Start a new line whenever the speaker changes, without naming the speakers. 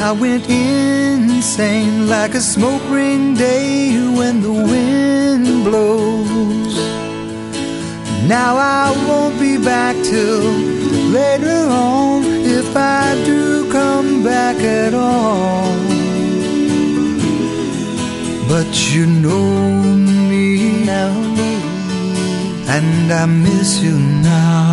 I went insane like a smoke ring day when the wind blows. Now I won't be back till later on, if I do come back at all. But you know me, and I miss you now.